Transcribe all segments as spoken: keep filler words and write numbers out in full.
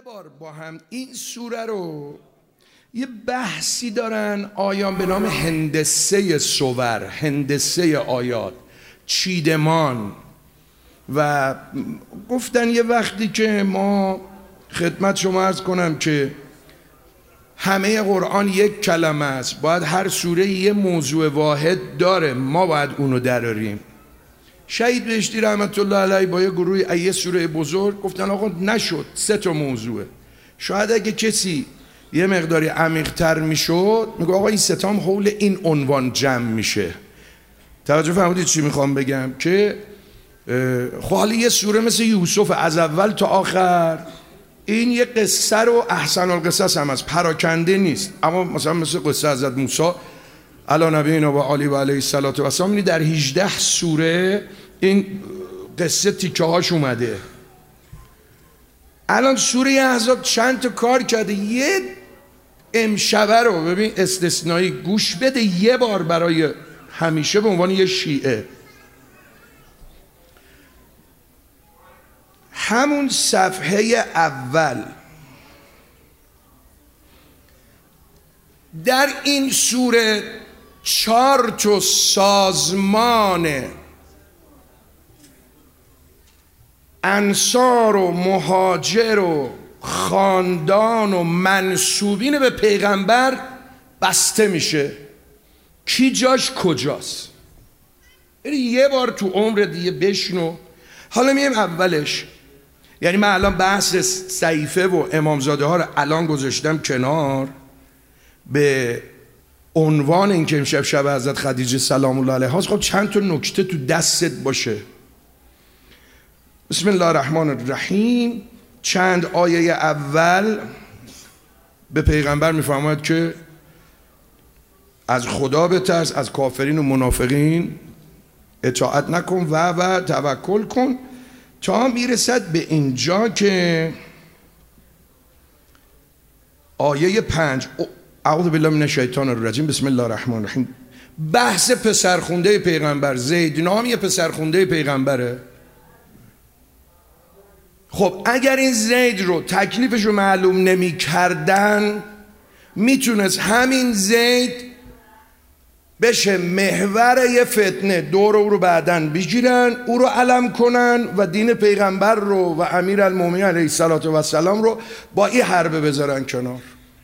بار با هم این سوره رو یه بحثی دارن آیان به نام هندسه صور، هندسه آیات، چیدمان. و گفتن یه وقتی که ما خدمت شما عرض کنم که همه قرآن یک کلمه است، باید هر سوره یه موضوع واحد داره، ما باید اونو دراریم. شهید بهشتی رحمت الله علیه با یه گروه یه سوره بزرگ گفتن آقا نشد، سه تا موضوعه. شاید اگه کسی یه مقداری عمیق‌تر میشد میگه آقا این سه تا هم حول این عنوان جمع میشه. توجه فرمودید چی میخوام بگم؟ که خالی یه سوره مثل یوسف از اول تا آخر این یه قصه رو احسن القصص هم از پراکنده نیست، اما مثلا مثل قصه حضرت موسی علی نبینا و علی و علیه الصلاه و السلام در هجده سوره این قصه تیکه هاش اومده. الان سوره احزاب چند تا کار کرده، یه امشبه رو ببین استثنایی گوش بده یه بار برای همیشه به عنوان یه شیعه. همون صفحه اول در این سوره چهار تا سازمان انصار و مهاجر و خاندان و منسوبین به پیغمبر بسته میشه. کی جاش کجاست؟ یه بار تو عمر دیگه بشنو. حالا میگم اولش، یعنی من الان بحث صحیفه و امامزاده ها رو الان گذاشتم کنار به عنوان این که امشب شب حضرت خدیجه سلام الله علیها هست. خب چند تا نکته تو دستت باشه. بسم الله الرحمن الرحیم. چند آیه اول به پیغمبر میفرماید که از خدا بترس، از کافرین و منافقین اطاعت نکن و و توکل کن، تا میرسد به اینجا که آیه پنج اعوذ بالله من الشیطان الرجیم بسم الله الرحمن الرحیم. بحث پسرخونده پیغمبر زید، نام یه پسرخونده پیغمبره. خب اگر این زید رو تکلیفش رو معلوم نمی کردن میتونست همین زید بشه محور یه فتنه، دور او رو بعدن بگیرن، او رو علم کنن و دین پیغمبر رو و امیر المومنین علیه الصلاه و السلام رو با این حربه بذارن کنار.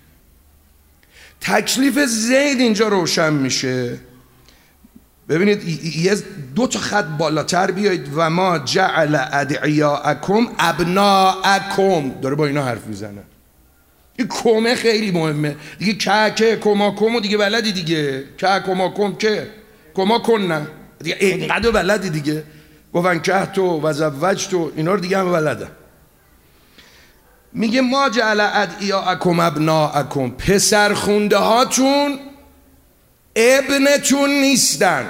تکلیف زید اینجا روشن میشه. ببینید یه دو تا خط بالاتر بیایید. و ما جعل ادعیاءکم ابناءکم، داره با اینا حرف میزنه. این کمه خیلی مهمه دیگه. که که کما کم و دیگه بلدی دیگه. که کما کم که کما کن نه دیگه اینقدر بلدی دیگه. گفتن که تو و زوج تو اینا رو دیگه هم بلدن. میگه ما جعل ادعیاءکم ابناءکم، پسر خونده هاتون ابنتون نیستن.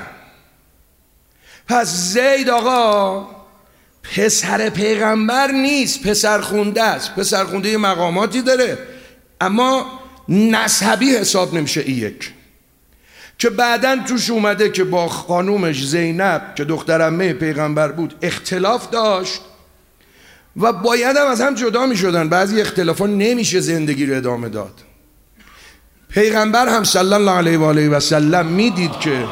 پس زید آقا پسر پیغمبر نیست، پسر خونده است. پسر خونده یه مقاماتی داره اما نسبی حساب نمیشه. این یک که بعداً توش اومده که با خانومش زینب که دختر عمه پیغمبر بود اختلاف داشت و باید هم از هم جدا می شدن. بعضی اختلافا نمیشه زندگی رو ادامه داد. پیغمبر هم صلی الله علیه و آله و سلم میدید که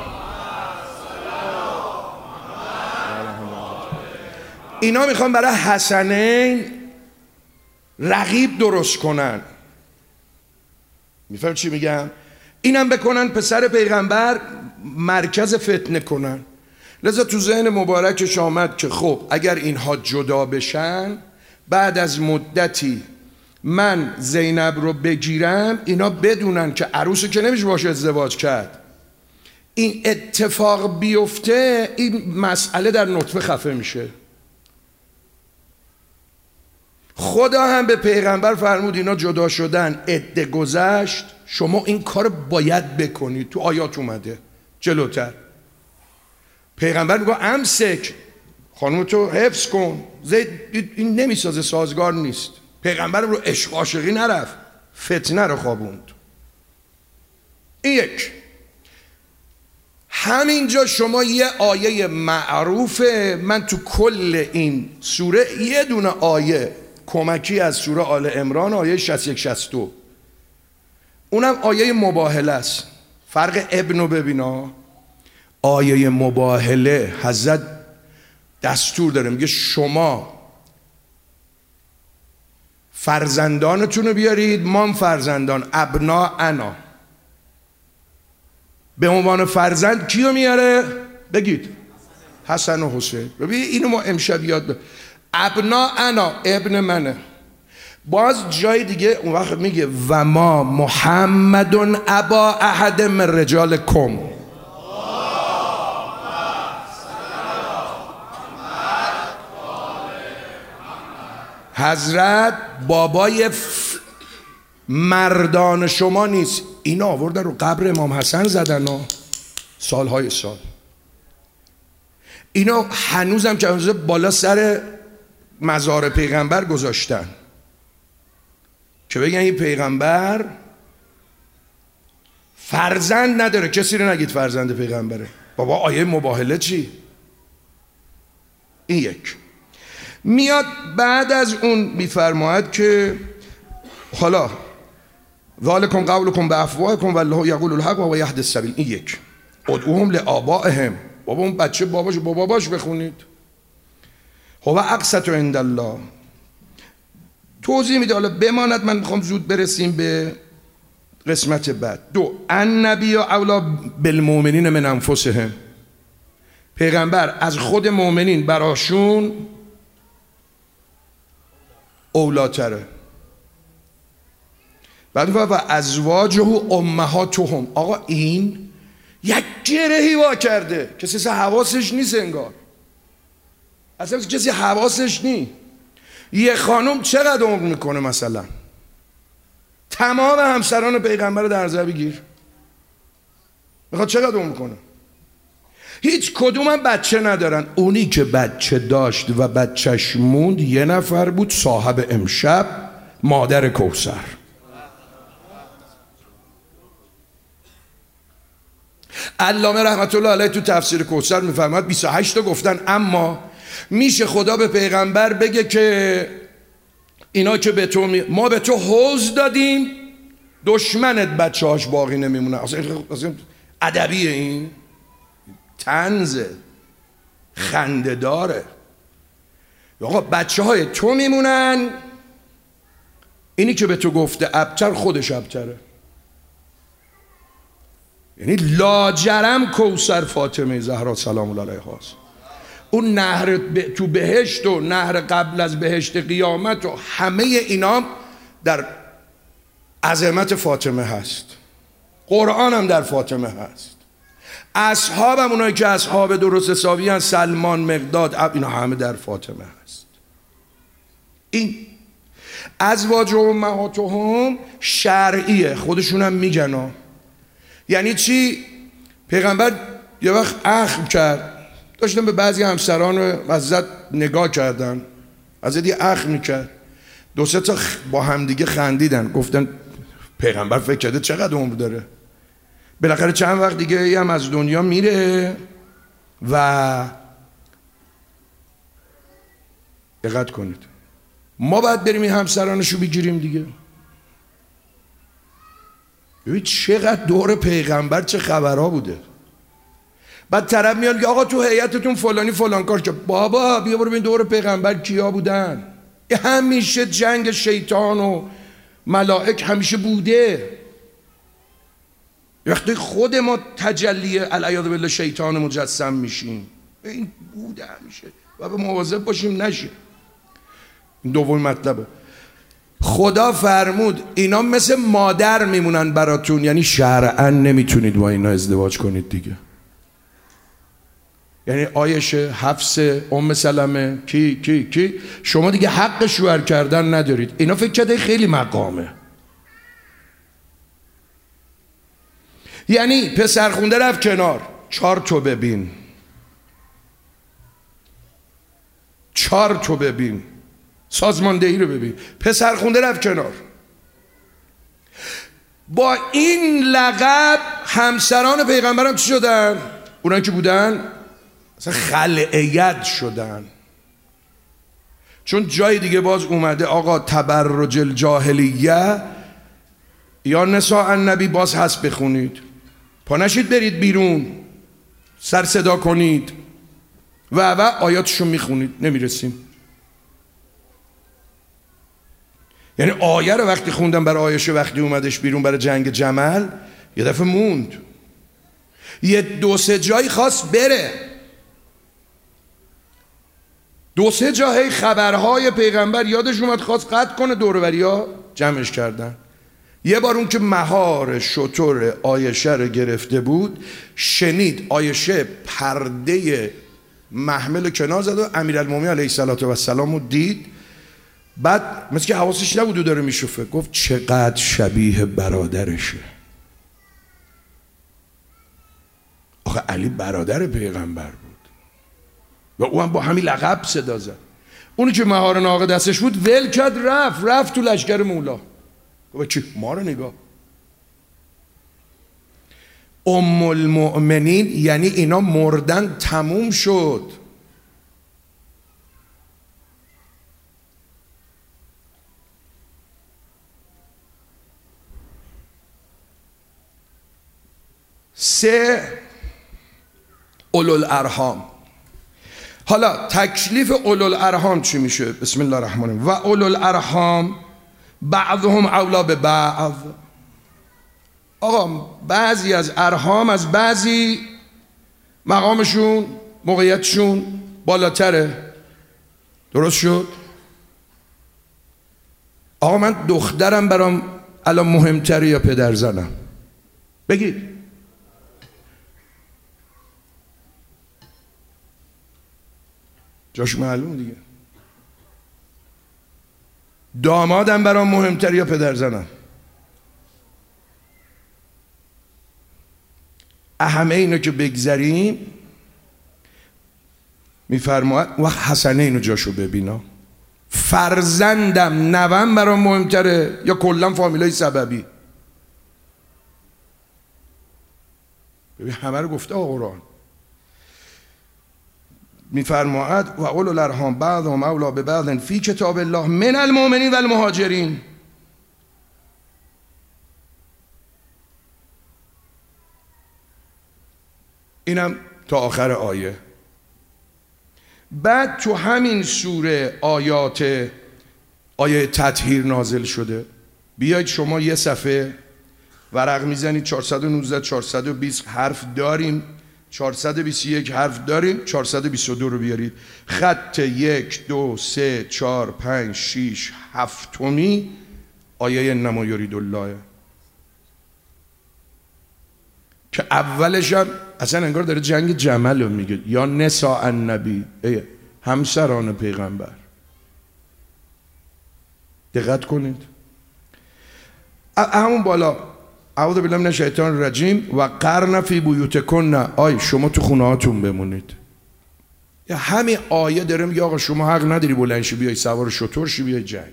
اینا میخوان برای حسنین رقیب درست کنن. میفهم چی میگم؟ اینم بکنن پسر پیغمبر مرکز فتنه کنن. لذا تو ذهن مبارکش آمد که خب اگر اینها جدا بشن، بعد از مدتی من زینب رو بگیرم، اینا بدونن که عروسو که نمیشه باشه ازدواج کرد. این اتفاق بیفته، این مسئله در نطفه خفه میشه. خدا هم به پیغمبر فرمود اینا جدا شدن، عده گذشت، شما این کار باید بکنید. تو آیات اومده جلوتر. پیغمبر میگه امسک، خانم تو حفظ کن. زید این نمیسازه، سازگار نیست. پیغمبر رو عشق عاشقی نرفت، فتنه رو خوابوند. این یک. همینجا شما یه آیه معروفه، من تو کل این سوره یه دونه آیه کمکی از سوره آل عمران آیه شصت و یک شصت و دو، اونم آیه مباهله است. فرق ابن رو ببینا. آیه مباهله حضرت دستور داره، میگه شما فرزندانتون رو بیارید، ما فرزندان، ابنا انا. به عنوان فرزند کیو میاره؟ بگید حسن و حسین. ببین اینو ما امشب یاد ب... ابنا انا، ابن منه. باز جای دیگه اون وقت میگه و ما محمد ابا احد من رجالکم. حضرت بابای ف... مردان شما نیست. اینا آوردن رو قبر امام حسن زدن و سالهای سال. اینا هنوزم که هنوز بالا سر مزار پیغمبر گذاشتن که بگن این پیغمبر فرزند نداره. کسی رو نگید فرزند پیغمبره. بابا آیه مباهله چی؟ این یک. میاد بعد از اون میفرماید که حالا ذالکم قولکم بافواهکم والله یقول الحق و یهدی السبیل. این یک. ادعوهم لآبائهم. بابا اون بچه باباش با باباش بخونید. هو اقسط عند الله. توضیح میده. حالا بماند، من میخوام زود برسیم به قسمت بعد. دو، النبی اولا بالمؤمنین من انفسهم. پیغمبر از خود مؤمنین براشون اولاتره. بعد و ازواجه امهاتهم. آقا این یک گرهی وا کرده کسی اصلا حواسش نیست، انگار اصلا کسی حواسش نیست. یه خانم چقدر عمر میکنه مثلا؟ تمام همسران پیغمبر رو در نظر بگیر، میخواد چقدر عمر کنه؟ هیچ کدوم هم بچه ندارن. اونی که بچه داشت و بچهش موند یه نفر بود، صاحب امشب، مادر کوثر. علامه رحمت الله علیه تو تفسیر کوثر میفرماد بیست و هشت تا گفتن اما میشه خدا به پیغمبر بگه که اینا که به تو می... ما به تو حوض دادیم، دشمنت بچه هاش باقی نمیمونه. اصلا ادبیه، این طنزه، خنده داره. آقا بچه های تو میمونن، اینی که به تو گفته ابتر خودش ابتره. یعنی لاجرم کوثر فاطمه زهرا سلام الله علیها هست. اون نهر تو بهشت و نهر قبل از بهشت قیامت و همه اینا در عظمت فاطمه هست. قرآن هم در فاطمه هست. اصحاب هم اونایی که اصحاب درست حسابی هست، سلمان، مقداد، اینا همه در فاطمه هست. این ازواج و امهاتهم شرعیه، خودشون هم میگن. یعنی چی؟ پیغمبر یه وقت اخم کرد، داشتن به بعضی همسران حضرت نگاه کردن، حضرت یه اخم میکرد، دو سه تا با همدیگه خندیدن، گفتن پیغمبر فکر کرده چقدر عمر داره، بالاخره چند وقت دیگه هم از دنیا میره و دقت کنید ما باید بریم این همسرانشو بگیریم دیگه. ببین چقدر دور پیغمبر چه خبرها بوده. بعد طرف میاد که آقا تو هیئتتون فلانی فلان کار کرد. بابا بیا برو ببین دور پیغمبر کیا بودن. همیشه جنگ شیطان و ملائک همیشه بوده. وقتی خود ما تجلی العیاذ بالله شیطان مجسم میشیم، این بوده همیشه و به مواظب باشیم نشه. این دومین مطلبه. خدا فرمود اینا مثل مادر میمونن براتون، یعنی شرعا نمیتونید با اینا ازدواج کنید دیگه. یعنی عایشه، حفصه، ام سلمه، کی کی کی شما دیگه حق شوهر کردن ندارید. اینا فکر کرده خیلی مقامه. یعنی پسر خونده رفت کنار، چهار تو ببین، چهار تو ببین، سازماندهی رو ببین، پسر خونده رفت کنار. با این لقب همسران پیغمبرم چی شدن؟ اونایی که بودن اصلا خلعیت شدن. چون جای دیگه باز اومده آقا تبرج الجاهلیه یا نساء النبی باز هست بخونید، پا نشید برید بیرون سر صدا کنید و و آیاتشو میخونید نمیرسیم. یعنی آیه رو وقتی خوندم برای عایشه وقتی اومدش بیرون برای جنگ جمل یه دفعه موند، یه دو سه جایی خواست بره، دو سه جایی خبرهای پیغمبر یادش اومد خواست قطع کنه، دوروبری ها جمعش کردن. یه بار اون که مهار شتر عایشه رو گرفته بود شنید عایشه پرده محمل کنار زد و امیرالمومنین علیه السلام رو دید، بعد مثل که حواسش نبود و داره میشوفه، گفت چقدر شبیه برادرشه. آخه علی برادر پیغمبر بود و او هم با همین لقب صدا زد. اونی که مهار ناقه دستش بود ول کرد رفت رفت تو لشکر مولا. گفت چی؟ ما رو نگاه. ام المؤمنین یعنی اینا مردن تموم شد. سه اولوالارحام. حالا تکلیف اولوالارحام چی میشه؟ بسم الله الرحمن الرحیم. و اولوالارحام بعضهم اولا به بعض. آقا بعضی از ارحام از بعضی مقامشون موقعیتشون بالاتره. درست شد؟ آقا من دخترم برام الان مهمتره یا پدر زنم؟ بگید. جاش معلوم دیگه. دامادم برام مهمتر یا پدر زنم؟ همه اینو که بگذاریم میفرماید وقت حسنه اینو جاشو ببینا. فرزندم نوام برام مهمتره یا کلا فامیلای سببی؟ ببین همه رو گفته قرآن. میفرماید و اولو الارحام بعضهم اولی ببعض فی کتاب الله من المؤمنین و المهاجرین. اینم تا آخر آیه. بعد تو همین سوره آیات آیه تطهیر نازل شده. بیایید شما یه صفحه ورق میزنید، چهارصد و نوزده چهارصد و بیست حرف داریم، چهارصد و بیست و یک حرف داریم، چهارصد و بیست و دو رو بیارید. خط یک دو سه چهار پنج شیش هفتمی آیه انما یرید الله که اولش هم اصلا انگار داره جنگ جمل رو میگه. یا نساء النبی، همسران پیغمبر. دقت کنید همون بالا اعوذ بالله من الشیطان الرجیم و قرن فی بیوتکن. آی شما تو خونه هاتون بمونید. یا همین آیه داره میگه آقا شما حق نداری بلند شی بیای سوار شتر شی بیای جنگ.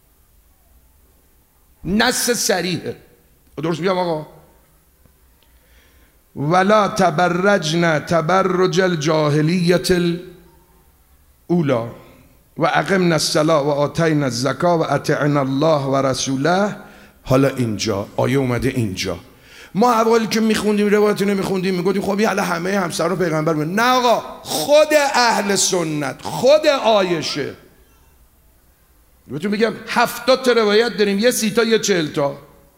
نص صریحه. درست میگم آقا؟ ولا تبرجن تبرج الجاهلیت الاولا و اقمنا الصلاة و آتینا الزکاة و اطعنا الله و رسوله. حالا اینجا آیه اومده اینجا. ما اولی که میخوندیم روایت اینو میخوندیم میگفتیم خب حالا همه همسران پیغمبر بود. نه آقا، خود اهل سنت، خود عایشه. بهتون میگم هفتاد تا روایت داریم، یه سی تا یه چهل تا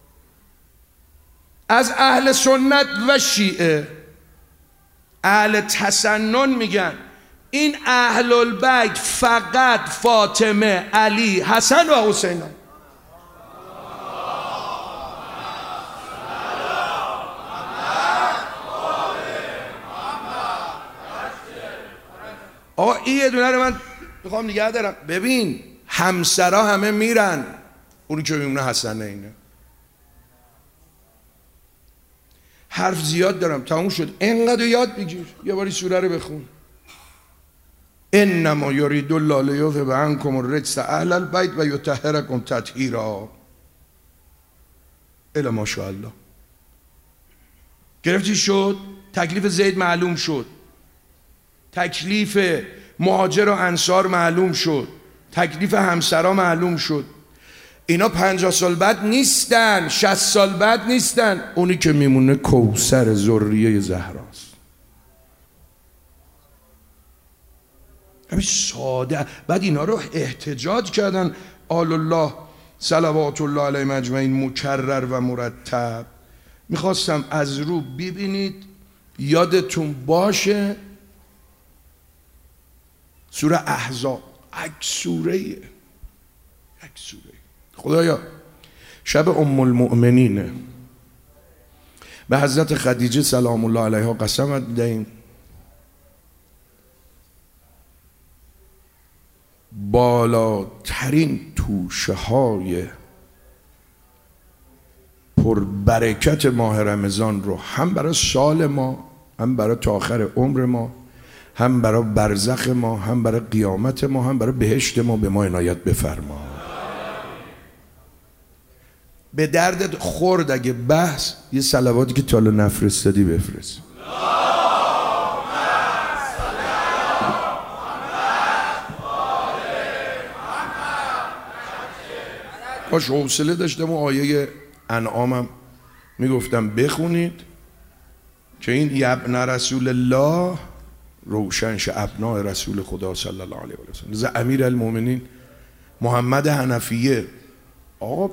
از اهل سنت و شیعه. اهل تسنن میگن این اهل البیت فقط فاطمه، علی، حسن و حسین. آقا این یه دونه رو من میخوام نگه دارم. ببین همسرا همه میرن، اونی که میمونه حسنه اینه. حرف زیاد دارم، تموم شد. اینقدر یاد بگیر، یه باری سوره رو بخون. انما یرید الله لیذهب عنکم الرجس اهل البیت و یطهرکم تطهیرا. الا ماشاءالله. گرفتی شد؟ تکلیف زید معلوم شد، تکلیف مهاجر و انصار معلوم شد، تکلیف همسرا معلوم شد. اینا پنجاه سال بعد نیستن، شصت سال بعد نیستن. اونی که میمونه کوثر ذریه زهراست. همین ساده. بعد اینا رو احتجاج کردن آل الله صلوات الله علیهم اجمعین مکرر و مرتب. میخواستم از رو ببینید، یادتون باشه سوره احزاب یک سوره یک سوره. خدایا شب ام المؤمنینه، به حضرت خدیجه سلام الله علیها قسمت دهیم بالاترین توشه های پربرکت ماه رمضان رو هم برای سال ما، هم برای تا آخر عمر ما، هم برای برزخ ما، هم برای قیامت ما، هم برای بهشت ما به ما عنایت بفرما. به دردت خورد اگه بحث یه صلواتی که تا حالا نفرستادی بفرست. کاش حوصله داشتم و آیه انعامم میگفتم بخونید که این یبن رسول الله روشن شه ابناء رسول خدا صلی الله علیه و سلم. لذا امیر المؤمنین محمد حنفیه آقا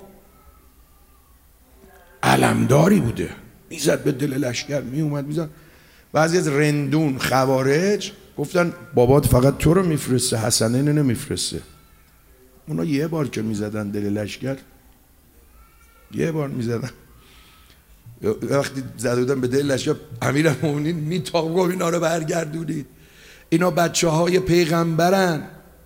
علمداری بوده، میزد به دل لشکر، میومد میزد. بعضی از رندون خوارج گفتن بابات فقط تو رو میفرسته، حسنین نمیفرسته. اونا یه بار که میزدن دل لشکر، یه بار میزدن، وقتی زده بودن به دل لشکر امیرالمومنین میتاق گفت اینا رو برگردونید، اینا بچه های پیغمبرن،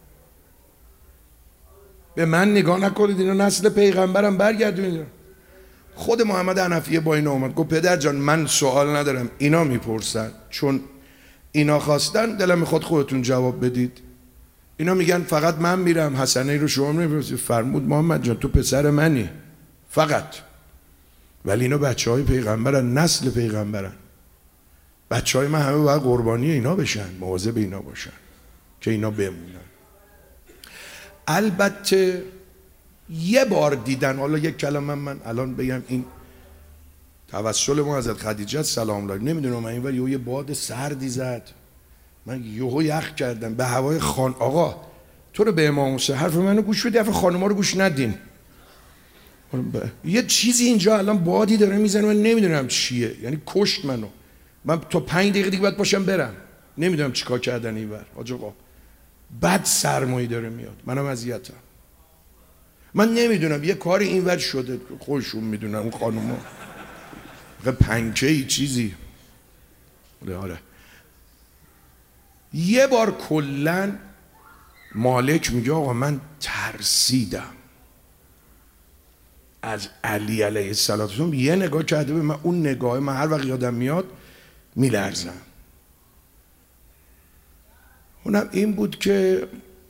به من نگاه نکنید، اینا نسل پیغمبرن، برگردونید. خود محمد حنفیه با اینا اومد گفت پدر جان من سوال ندارم، اینا میپرسن، چون اینا خواستن دلم میخواد خودتون جواب بدید. اینا میگن فقط من میرم، حسنه رو شما نمیفرستید. فرمود محمد جان تو پسر منی فقط، ولی اینا بچه های پیغمبرن، نسل پیغمبرن. بچه های من همه باید قربانی اینا بشن، مواظب اینا باشن که اینا بمونن. البته یه بار دیدن، حالا یک کلمه من الان بگم، این توسل ما حضرت خدیجه سلام الله، نمیدونم من اینور یه باد سردی زد، من یهو یخ کردم به هوای خان. آقا تو رو به امام حسین حرف منو گوش بدی، حرف خانوما رو گوش ندین. یه چیزی اینجا الان بادی داره میزنه، من نمیدونم چیه، یعنی کشت منو. من تا پنج دقیقه دیگه باید باشم برم، نمیدونم چیکار کردن اینور. حاج آقا بد سرمایی داره میاد، منم اذیتم. من نمیدونم یه کاری اینور شده، خودشون میدونن اون خانوما، پنکه‌ای چیزی. آره یه بار کلن مالک میگه آقا من ترسیدم از علی علیه السلام، یه نگاه کرده به من، اون نگاه من هر وقت یادم میاد میلرزم. اونم این بود که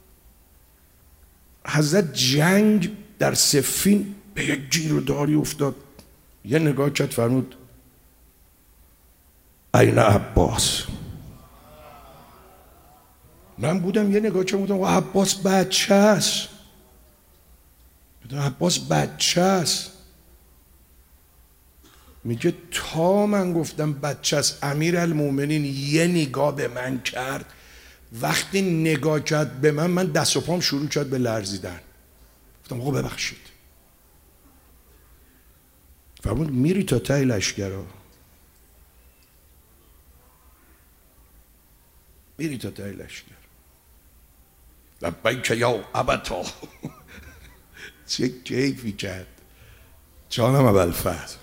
حضرت جنگ در صفین به یک گیروداری افتاد، یه نگاه کرد فرمود این عباس. من بودم یه نگاه که بودم عباس بچه است، عباس بچه است. میگه تا من گفتم بچه است، امیرالمومنین یه نگاه به من کرد، وقتی نگاه کرد به من، من دست و پام شروع کرد به لرزیدن. گفتم آقا ببخشید. فرمود میری تا ته لشکرها، میری تا ته لشکر. لبیک یا ابتا. چه کیفی کرد جانم ابوالفضل.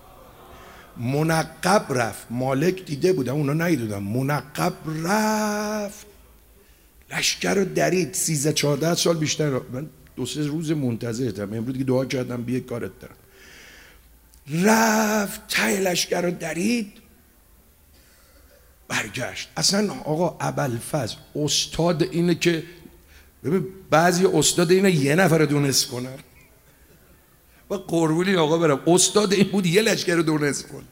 منقب رفت، مالک دیده بودم اونا ندیدم، منقب رفت لشکر رو درید. سیزده چهارده سال بیشتر، من دو سه روز منتظرتم، امروز که دعا کردم بیه کارت دارم. رفت ته لشکر رو درید، برگشت. اصلا آقا ابوالفضل استاد اینه که ببین بعضی استاد اینه یه نفر دونست کنن و قربونی آقا برم، استاد این بود یه لشکر رو دونست کن.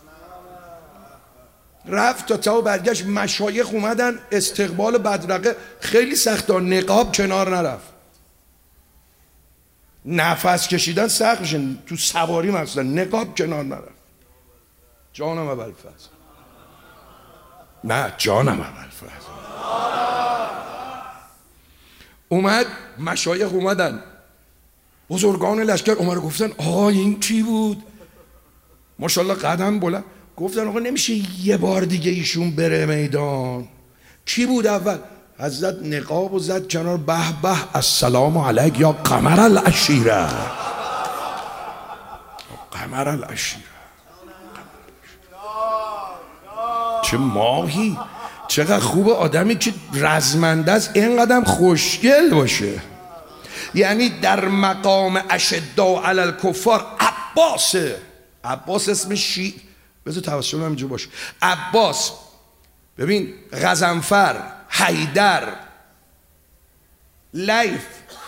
رفت تا تا برگشت، مشایخ اومدن استقبال بدرقه، خیلی سخت، نقاب کنار نرفت. نفس کشیدن سخت میشه. تو سواری مثلا نقاب کنار نرفت. جانم ابوالفضل، نه جانم ابوالفضل. اومد مشایخ اومدن، بزرگان لشکر اومد گفتن آقا این کی بود؟ ماشاءالله قدم بلند. گفتن آقا نمیشه یه بار دیگه ایشون بره میدان؟ کی بود اول؟ حضرت نقاب و زد کنار. به به السلام علیک یا قمر العشیره، قمر العشیره. چه ماهی، چقدر خوبه آدمی که رزمنده است اینقدر خوشگل باشه. یعنی در مقام اشداء علی الکفار عباسه. عباس اسم شی بذار توسل همینجا باشه. عباس، ببین غضنفر، حیدر، لیث،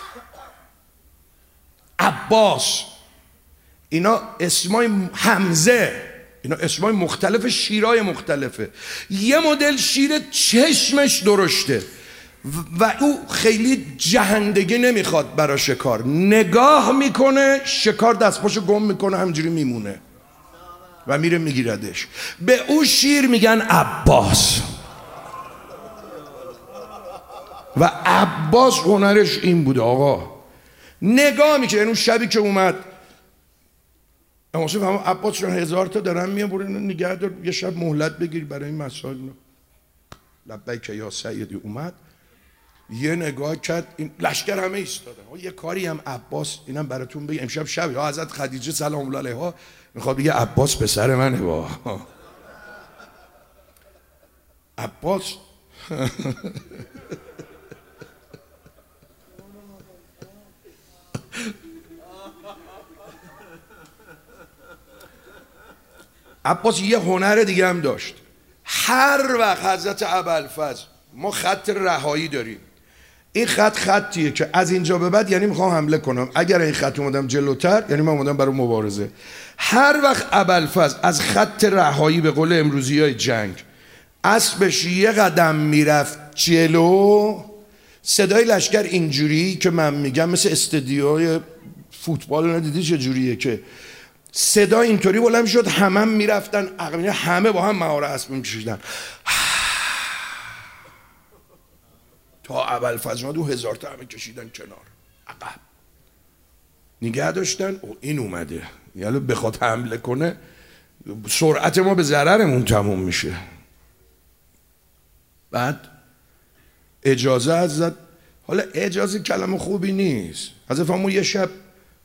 عباس، اینا اسمای حمزه، اینا اسمای مختلف شیرای مختلفه. یه مدل شیر چشمش درشته و او خیلی جهندگی نمیخواد برای شکار، نگاه میکنه شکار دستپاشو گم میکنه همینجوری میمونه و میره میگیردش. به او شیر میگن عباس. و عباس هنرش این بوده آقا، نگاه میکنه. اون شبی که اومد اما فهم عباس چون هزار تا دارن میان برو نگه دار یه شب مهلت بگیر برای این مسائل. لبیک یا سیدی. اومد یه نگاه کرد، این لشکر همه ایستاده. یه کاری هم عباس اینم براتون بگم، امشب شب یا حضرت خدیجه سلام الله علیها میخواد بگه عباس پسر منه. با عباس عباس یه هنر دیگه هم داشت. هر وقت حضرت ابوالفضل، ما خط رهایی داریم، این خط خطیه که از اینجا به بعد یعنی میخوام حمله کنم، اگر این خط اومدم جلوتر یعنی من اومدم برای مبارزه. هر وقت ابوالفضل از خط رهایی به قول امروزی های جنگ اسبش یه قدم میرفت جلو، صدای لشکر اینجوری که من میگم مثل استادیوی فوتبال، ندیدی چه جوریه که صدا اینطوری بلند شد، همه هم میرفتن عقب، همه با هم مهار اسب میکشیدن تا ابوالفضل اومد و هزار تا همه کشیدن کنار عقب نگه داشتن. او این اومده یعنی بخواد حمله کنه سرعت ما به ضررمون تموم میشه. بعد اجازه حضرت، حالا اجازه کلمه خوبی نیست، حضرت فرمود یه شب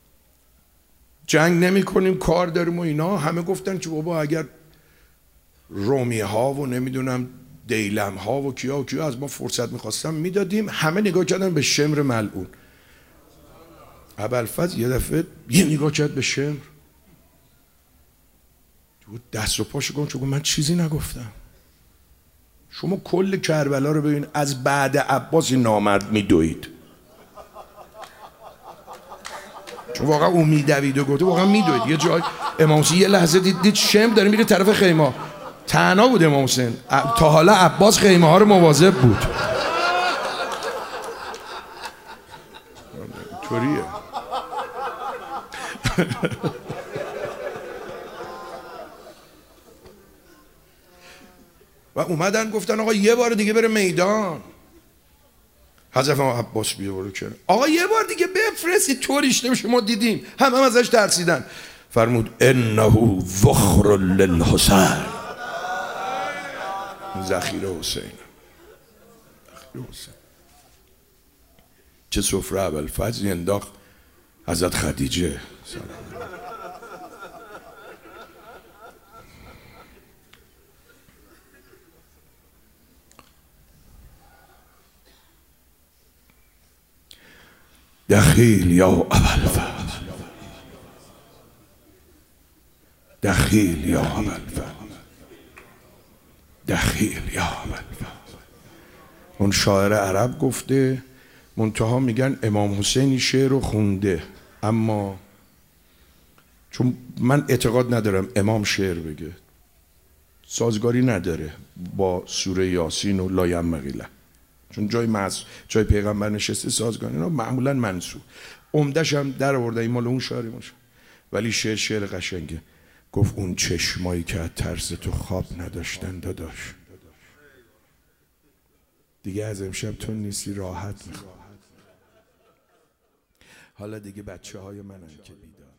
جنگ نمی کنیم کار داریم و اینا. همه گفتن که بابا اگر رومی ها و نمیدونم دیلم ها و کیا و کیا از ما فرصت میخواستم میدادیم. همه نگاه کردن به شمر ملعون. ابوالفضل یه دفعه یه نگاه کرد به شمر، دست و پاشو گم چون من چیزی نگفتم. شما کل کربلا رو ببین، از بعد عباس نامرد میدوید، چون واقعا اون میدوید و گفته واقعا میدوید. یه جای امام حسین یه لحظه دید, دید شمر داره میره طرف خیمه، تنها بود امام حسین، تا حالا عباس خیمه ها رو مواظب بود. طوریه. و اومدن گفتن آقا یه بار دیگه بره میدان. حضرت عباس بیا برو کنه، آقا یه بار دیگه بفرستید طوریش نمیشه ما دیدیم. هم هم ازش ترسیدن. فرمود انه ذخر للحسین، ذخیره حسین. حسین چه سفره ابوالفضل انداخت حضرت خدیجه سلام. دخیل یا ابوالفضل، دخیل یا ابوالفضل، دخیل یا ابوالفضل. اون شاعر عرب گفته، منتها میگن امام حسینی شعر رو خونده، اما چون من اعتقاد ندارم امام شعر بگه، سازگاری نداره با سوره یاسین و لا ینبغی له، چون جای مز... جای پیغمبر نشسته سازگاری اینا معمولا منسوب. عمدش هم در آورده، این مال اون شعری باشه، ولی شعر شعر قشنگه. گفت اون چشمایی که از ترس تو خواب نداشتن داداش، دیگه از امشب تو نیستی راحت میخوام. حالا دیگه بچه های منن که بیدار.